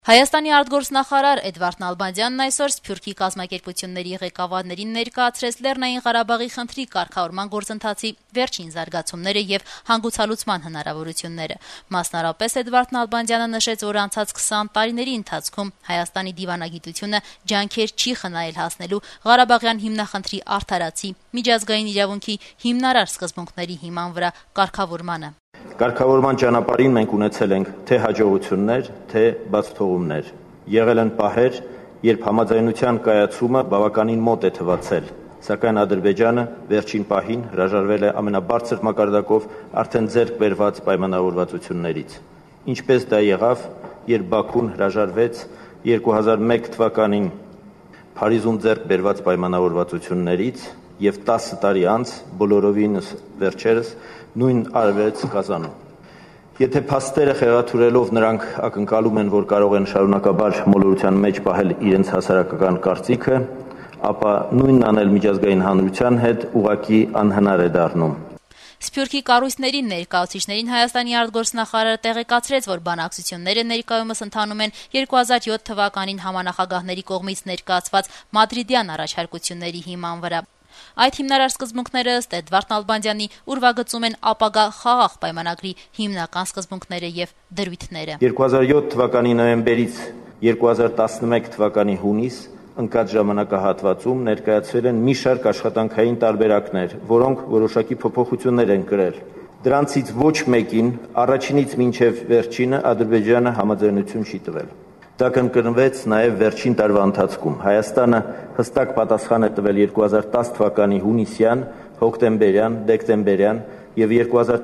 Հայաստանի արտգործնախարար Էդվարդ Նալբանդյանն այսօր Սփյուռքի կազմակերպությունների ղեկավարներին ներկայացրեց Լեռնային Ղարաբաղի խնդրի կարգավորման գործընթացի վերջին զարգացումները եւ հանգուցալուծման հնարավորությունները։ Մասնարարպես Էդվարդ Նալբանդյանը նշեց, որ անցած 20 տարիների ընթացքում Հայաստանի դիվանագիտությունը ջանքեր չի խնայել հասնելու Ղարաբաղյան հիմնախնդրի արդարացի, միջազգային իրավունքի հիմնարար սկզբունքների հիման վրա կարգավորմանը։ Կարգավորման ճանապարհին մենք ունեցել ենք թե հաջողություններ, թե բացթողումներ։ Եղել են պահեր, երբ համաձայնության կայացումը բավականին մոտ է թվացել, սակայն Ադրբեջանը վերջին պահին հրաժարվել է ամենաբարձր մակարդակով արդեն ձեռք բերված պայմանավորվածություններից։ Ինչպես դա եղավ, երբ Բաքուն հրաժարվեց 2001 թվականին Փարիզում ձեռք բերված պայմանավորվածություններից եւ 10 տարի անց բոլորովինս վերջերս նույն արվեց Կազանում։ Եթե փաստերը խեղաթյուրելով նրանք ակնկալում են, որ կարող են շարունակաբար մոլորության մեջ պահել իրենց հասարակական կարծիքը, ապա նույնն անել միջազգային հանրության հետ ուղղակի անհնար է դառնում։ Սփյուռքի կառույցների ներկայացուցիչներին Հայաստանի արտգործնախարարը տեղեկացրեց, որ բանակցությունները ներկայումս ընթանում են 2007 թվականին համանախագահների կողմից ներկայացված մադրիդյան առաջարկությունների հիման վրա։ Այդ հիմնարար սկզբունքները ըստ Էդվարդ Նալբանդյանի ուրվագծում են ապագա խաղաղ պայմանագրի հիմնական սկզբունքները եւ դրույթները։ 2007 թվականի նոյեմբերից 2011 թվականի հունիս ընկած ժամանակահատվածում ներկայացվել են մի շարք աշխատանքային տարբերակներ, որոնք որոշակի փոփոխություններ են կրել։ Դրանցից ոչ մեկին առաջինից մինչև վերջինը Ադրբեջանը համաձայնություն չի տվել։ Դա կնկրվեց նաև վերջին տարվա ընթացքում։ Հայաստանը հստակ պատասխան է տվել 2010 թվականի հունիսյան, հոկտեմբերյան, դեկտեմբերյան եւ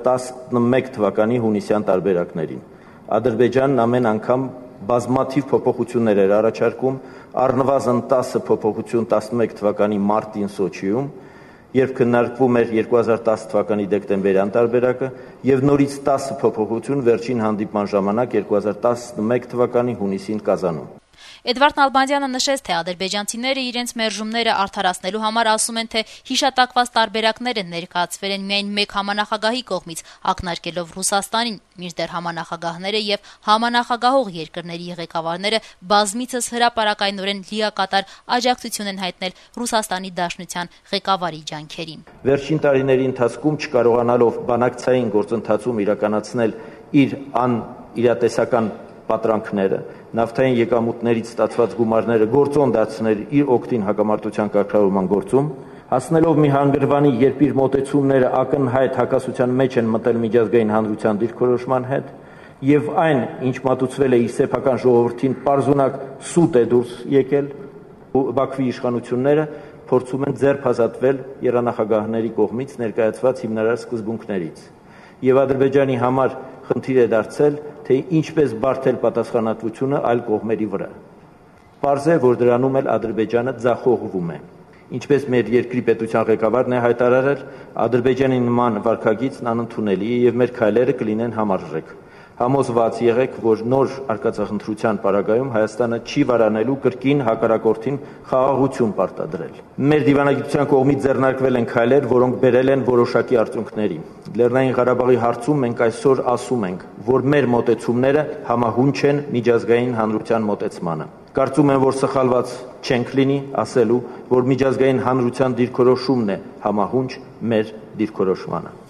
2011 թվականի հունիսյան տարբերակներին։ Ադրբեջանն ամեն անգամ բազմաթիվ փոփոխություններ էր առաջարկում, առնվազն 10 փոփոխություն 11 թվականի մարտին Սոչիում, երբ քննարկվում էր 2010 թվականի դեկտեմբերյան տարբերակը եւ նորից 10 փոփոխություն վերջին հանդիպման ժամանակ 2011 թվականի հունիսին Կազանում։ Էդվարդ Նալբանդյանը նշեց, թե ադրբեջանցիները իրենց մերժումները արդարացնելու համար ասում են, թե հիշատակված տարբերակները ներկայացվել են միայն մեկ համանախագահի կողմից, ակնարկելով Ռուսաստանին, մինչդեռ համանախագահները եւ համանախագահող երկրների ղեկավարները բազմիցս հրապարակայնորեն լիակատար աջակցություն են հայտնել Ռուսաստանի Դաշնության ղեկավարի ջանքերին։ Վերջին տարիների ընթացքում չկարողանալով բանակցային գործընթացում իրականացնել իր անիրատեսական պատրանքները, նավթային եկամուտներից ստացված գումարները գործոն դարձնել իր օգտին հակամարտության կարգավորման գործում, հասնելով մի հանգրվանի, երբ իր մոտեցումները ակնհայտ հակասության մեջ են մտել միջազգային հանրության դիրքորոշման հետ, եւ այն, ինչ մատուցվել է իր սեփական ժողովրդին, պարզունակ սուտ է դուրս եկել, Բաքվի իշխանությունները փորձում են ձեռբազատվել երանախագահների կողմից ներկայացված հիմնարար սկզբունքներից։ Եվ Ադրբեջանի համար խնդիր է դարձել, թե ինչպես բարդել պատասխանատվությունը այլ կողմերի վրա։ Պարզ է, որ դրանում էլ Ադրբեջանը ձախողվում է։ Ինչպես մեր երկրի պետության ղեկավարն է հայտարարել, Ադրբեջանի նման վարքագիծն անընդունելի է եւ մեր քայլերը կլինեն համարժեք։ Համոզված եղեք, որ նոր արկածախնդրության պարագայում Հայաստանը չի վարանելու կրկին հակառակորդին խաղաղություն պարտադրել։ Մեր դիվանագիտության կողմից ձեռնարկվել են քայլեր, որոնք բերել են որոշակի արդյունքների։ Լեռնային Ղարաբաղի հարցում մենք այսօր ասում ենք, որ մեր մոտեցումները համահունչ են միջազգային հանրության մոտեցմանը։ Կարծում եմ, որ սխալված չենք լինի ասելու, որ միջազգային հանրության դիրքորոշումն է համահունչ մեր դիրքորոշմանը։